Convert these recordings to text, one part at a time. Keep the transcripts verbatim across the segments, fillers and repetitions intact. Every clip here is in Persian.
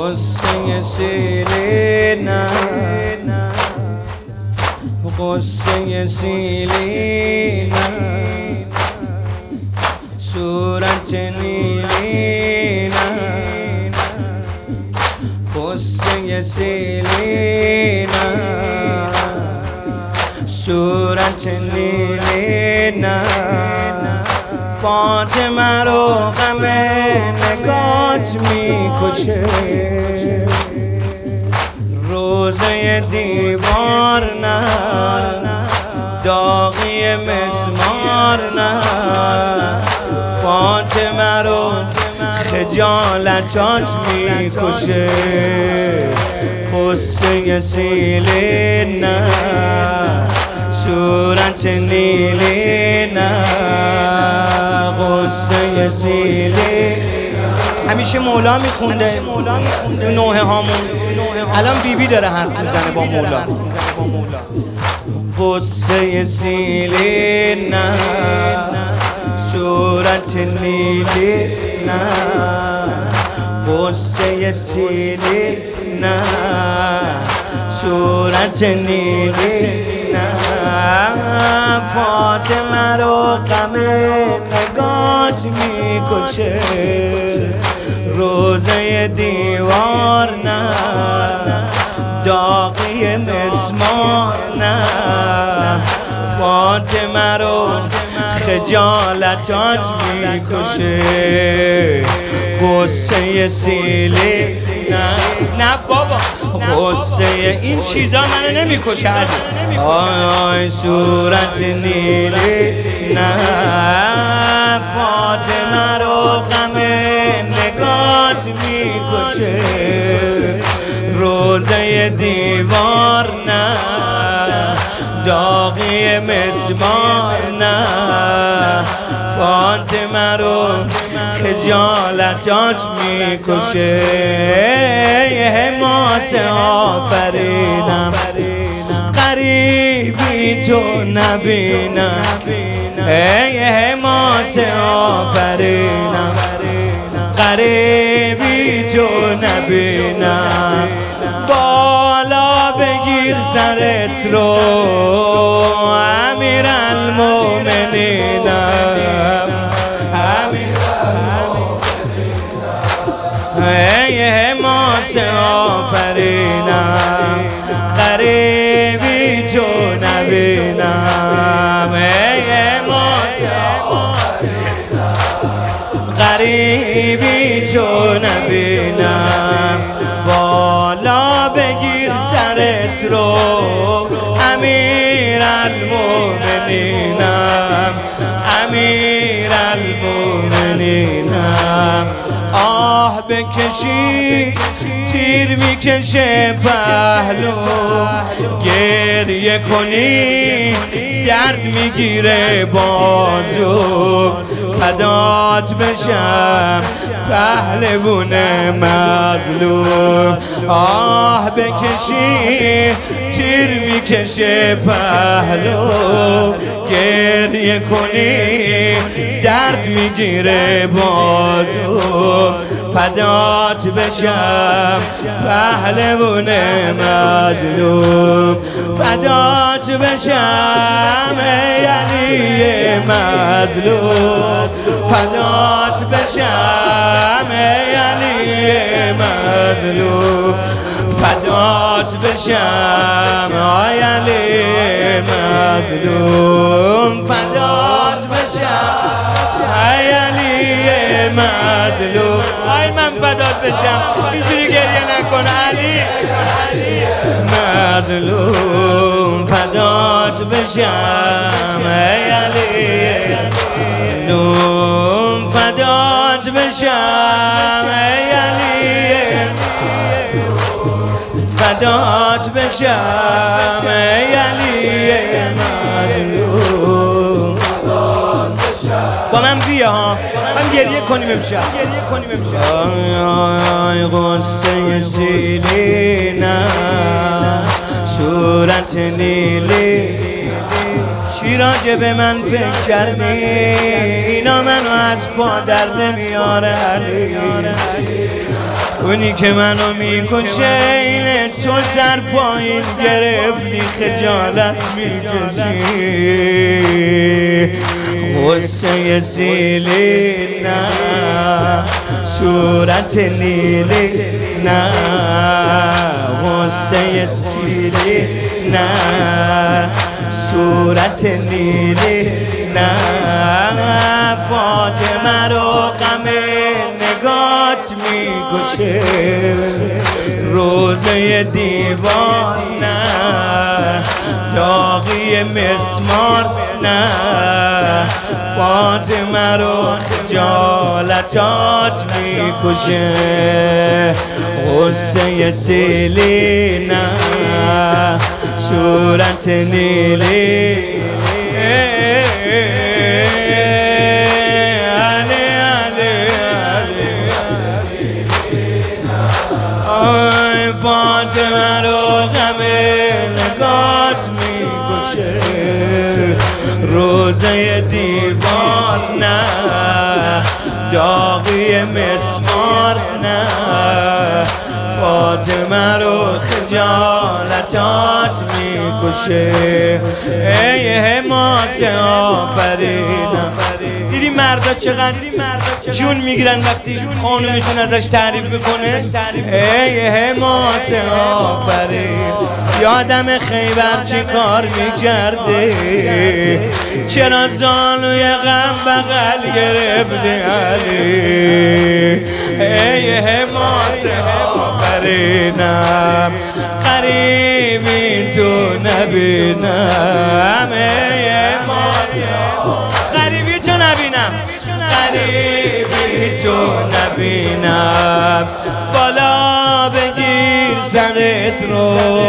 قصه سیلینم قصه سیلینم صورت نیلینم قصه سیلینم صورت نیلینم فاطمه رو غم نگات میکشه روزه دیوار نه داغی مسمار نه فاطمه رو خجالتات میکشه قصه سیلی نه صورت نیلی نه قصه سیلی همیشه مولا میخونده نوحه هامون الان بیبی داره حرف میزنه با مولا قصه سیلی نه صورت نیلی نه قصه سیلی نه صورت نیلی نه فاطمه رو غم نگات میکشه روزه دیوار نه داغی مسمار نه فاطمه رو خجالتات میکشه قصه سیلی نه نه بابا قصه این چیزا منو نمیکشه آی آی صورت نیلی نه فاطمه رو غم نگات میکشه روزه دیوار نه داغی مسمار نه فاطمه رو خجالتات میکشه حماس آفرینم قریبی تو نبینم ای حماس آفرینم قریبی تو نبینم بالا بگیر سرت رو امیر المومنینم ای حماس آفرینم قریبی تو نبینم ای حماس آفرینم قریبی تو نبینم بالا بگیر سرت رو امیر المومنینم امیر المومنینم آه بکشی تیر میکشه پهلو گریه کنی درد میگیره بازو فدات بشم پهلوون مظلوم آه بکشی تیر میکشه پهلو گریه کنی درد میگیره بازو فدات بشم پهلوون مظلوم فدات بشم ای علی مظلوم فدات بشم ای علی مظلوم فدات بشم ای علی مظلوم فدات بشم ای علی مظلوم ای من فدات بشم اینجوری گریه نکن علی مظلوم فدات بشم ای علی مظلوم فدات بشم ای علی فدات بشم ای علی مظلوم با من بیا ها هم گریه کنیم امشب گریه کنیم امشب آی قصه سیلینم صورت نیلی چی راجع به من فکر کردی اینا منو از پا در نمیاره علی اونی که منو میکشه تو سر پایین گرفتی خجالت میکشی غصه سیلی نه صورت نیلی نه غصه سیلی نه صورت نیلی نه فاطمه رو غم نگات میکشه روزه دیوان نه داغی مسمار نه فاطمه رو خجالتات میکشه غصه سیلی نه صورت نیلی فاطمه رو غم نگات میکشه روزه دیوان نه داغی مسمار نه فاطمه رو خجالتات میکشه ای حماسه آفرینم. دیدی مردا چقدر جون میگیرن وقتی خانومشون ازش تعریف میکنه. ای حماسه آفرین یادم خیبر چی کار میکرده چرا زانوی غم بغل گرفته علی. ای حماسه آفرینم قریبی تو نبینم. ای حماسه قریبی تو نبینم قریبی تو نبینم بالا بگیر سرت رو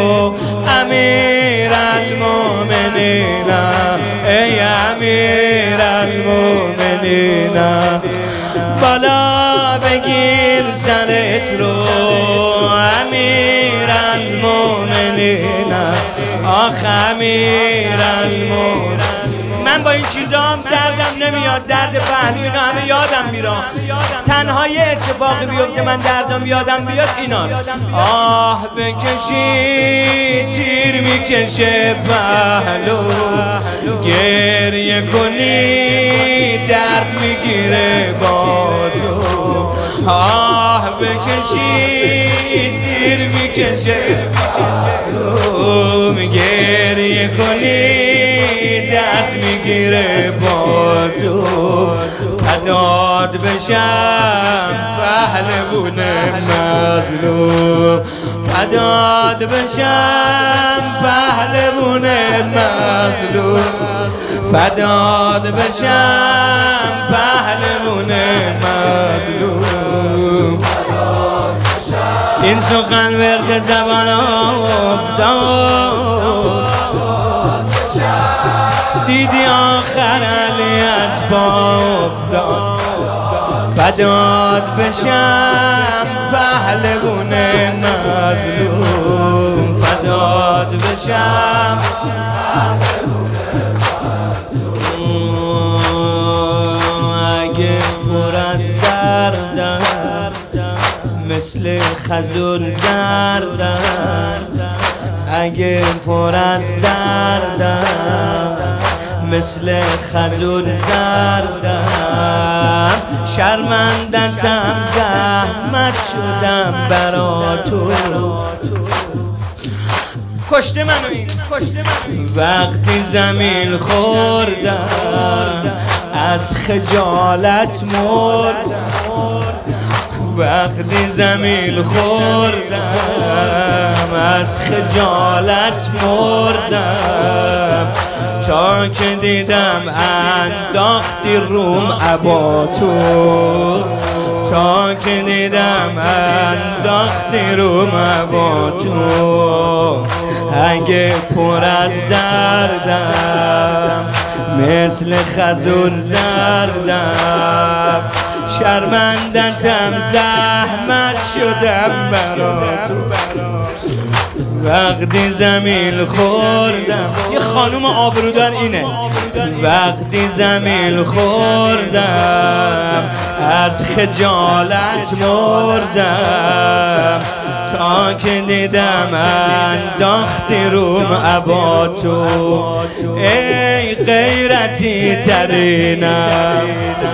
امیر المومنینم. ای امیر المومنینم بالا بگیر سرت رو امیر المومنینم. آخ امیر المومنینم من با این چیزام دردم نمیاد، درد پهلوی اینا همه یادم میرم. تنها یه اتفاقی بیفته من دردم یادم بیاد ایناست. آه بکشی تیر میکشه پهلو گریه کنی درد میگیره بازو. آه بکشی تیر میکشه پهلو گریه کنی درد میگیره بازو. فداد بشم پهلوون مظلوم فداد بشم پهلوون مظلوم فداد بشم پهلوون مظلوم. این سخن ورد زبان افتاد دیدی آخر علی از پا افتاد. فداد بشم پهلوون مظلوم فداد بشم اگه پر از دردم مثل خزون زردم اگه پر از دردم مثل خزون زردم شرمندتم زحمت شدم برا تو. کشته منو این وقتی زمین خوردم از خجالت مردم. وقتی زمین خوردم از خجالت مردم تا که دیدم انداختی روم عبا تو. تا که دیدم انداختی روم عبا تو. اگه پر از دردم مثل خزون زردم شرمندتم زحمت شدم برا تو. وقتی زمین خوردم یه خانوم آبرودار اینه. وقتی زمین خوردم از خجالت مردم تا که دیدم انداختی روم عبا تو. ای غیرتی ترینم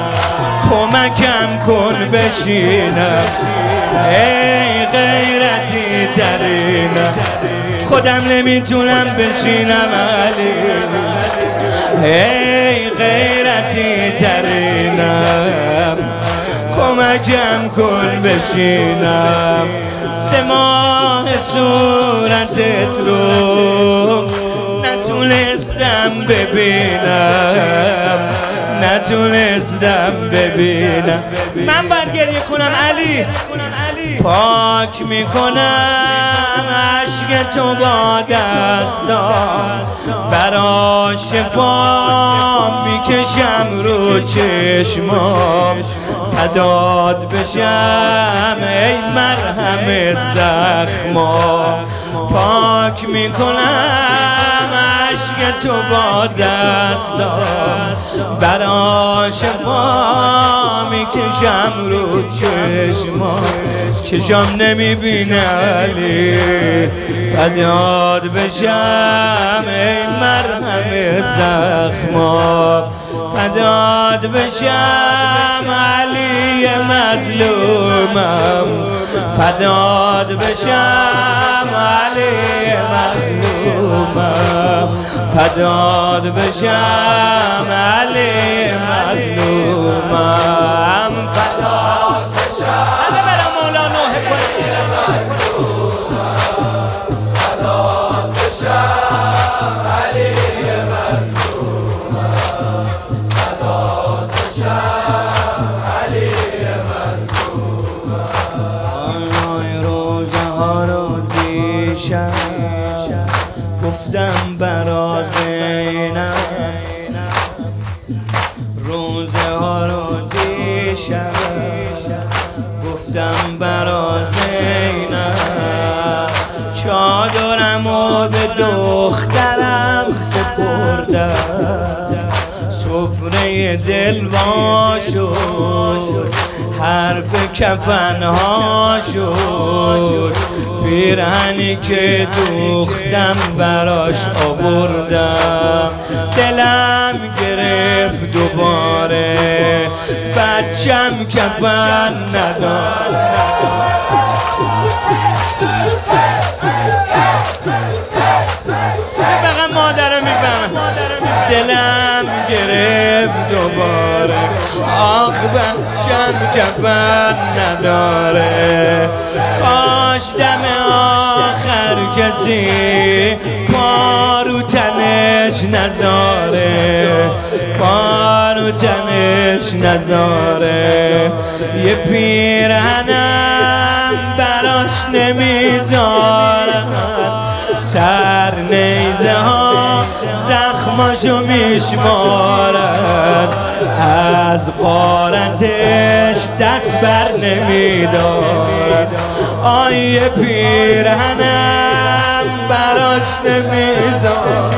کمکم کن بشینم، ای غیرتی ترینم خودم نمیتونم بشینم علی. ای غیرتی ترینم کمکم کن بشینم. سه ماه صورتت رو نتونستم ببینم، نتونستم ببینم. من باید گریه کنم علی، پاک میکنم عشق تو با دستام، برا شفا میکشم رو چشمام، فداد بشم ای مرهم زخمام. پاک میکنم عشق تو با دستام، برا شفا میکشم رو چشمام. چشم نمیبینه علی، فداد بشم ای مرهم زخمام، فداد بشم علی مظلومم، فداد بشم علی مظلومم، فداد بشم علی مظلومم، فداد بشم برای مولانا فداد بشم علی مظلومم، فداد بشم علی مظلومم. روزه ها رو دیشب گفتم برا زینب، روزه ها رو دیشب گفتم برا زینب، چادرمو به دخترم سپردم، سفره دل وا شد، حرف کفنها شد، پیرهنی که دوختم براش آوردم، دلم گرفت دوباره بچم کفن ندارم. فقط مادرم میفهمم، دلم گرفت دوباره، آخ بچم کفن نداره. کاش دم آخر کسی پا رو تنش نذاره، پا رو تنش نذاره. یه پیرهنم براش نمیذارم، سر نیزه ها زخماشو میشمارن، از غارتش دست بر نمیدارن. آیه پیرهنم براش نمیذارن،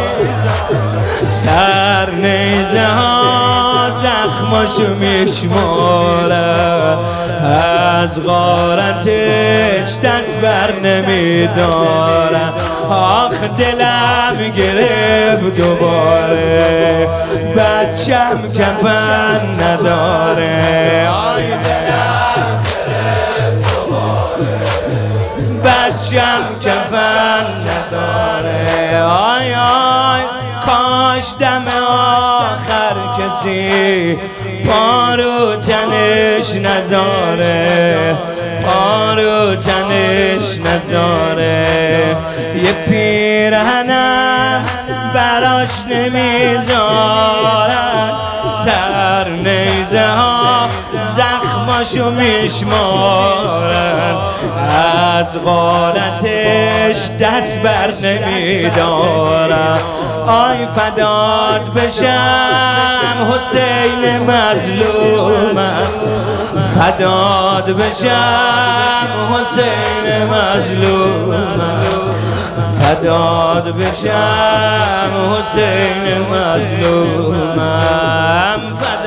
سر نیزه ها زخماشو میشمارن، از غارتش دست بر نمیدارن. آخ دلم گرفت دوباره بچم کفن نداره، آی دلم گرفت دوباره بچم کفن نداره. آی آی کاش دم آخر کسی پا رو تنش نذاره، پا رو تنش نذاره. یه پیرهنم براش نمیذارن، سر نیزه ها زخماشو میشمارن، از غارتش دست بر نمیدارن. آی فداد بشم حسین مظلومم، فداد بشم حسین مظلومم، فداد بشم حسین مظلومم.